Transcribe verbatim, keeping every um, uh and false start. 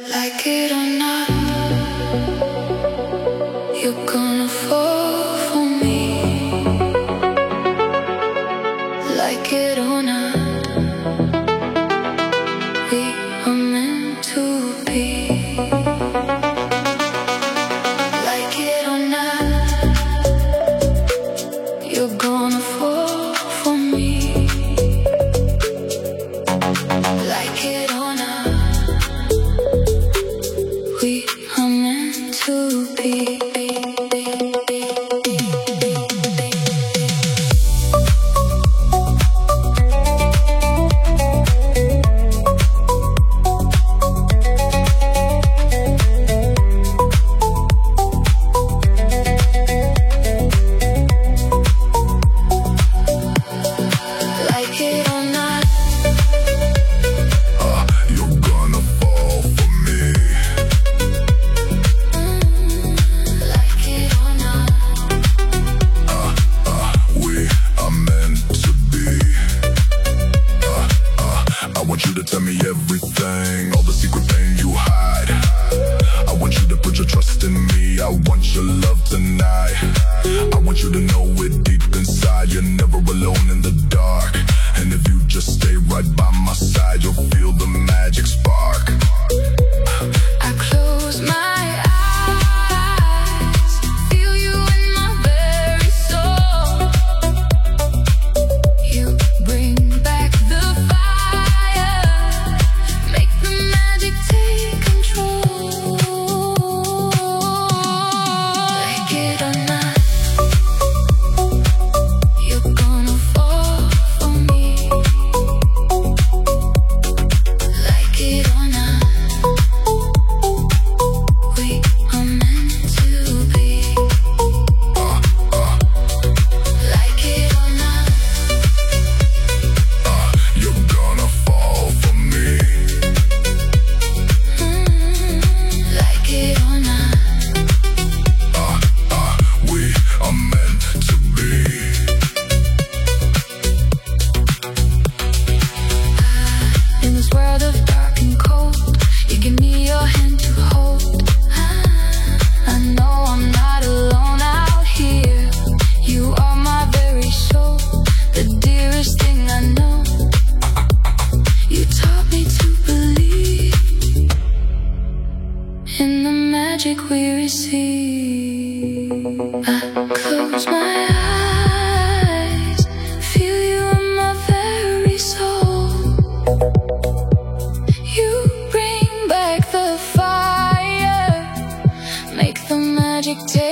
Like it or not, you're gonna fall for me. Like it or not, we are meant to be. Like it or not, you're gonna fall for me. Like it or not, we are meant to be. Tell me everything, all the secret pain you hide. I want you to put your trust in me. I want your love tonight. I want you to know it deep inside. You're never alone in the dark. And if you just stay right by my side, you'll feel the magic spark. I close my eyes, feel you in my very soul. You bring back the fire, make the magic take control. Like it or not, you're gonna fall for me. Like it or not, we are meant to be. Like it or not, You're gonna fall for me. mm, like it or not. We are meant to be. In this world of dark and cold, you give me your hand to hold. I know I'm not alone out here. You are my very soul, the dearest thing I know. You taught me to believe in the magic we receive. I close my eyes, feel you in my very soul. You bring back the fire, make the magic take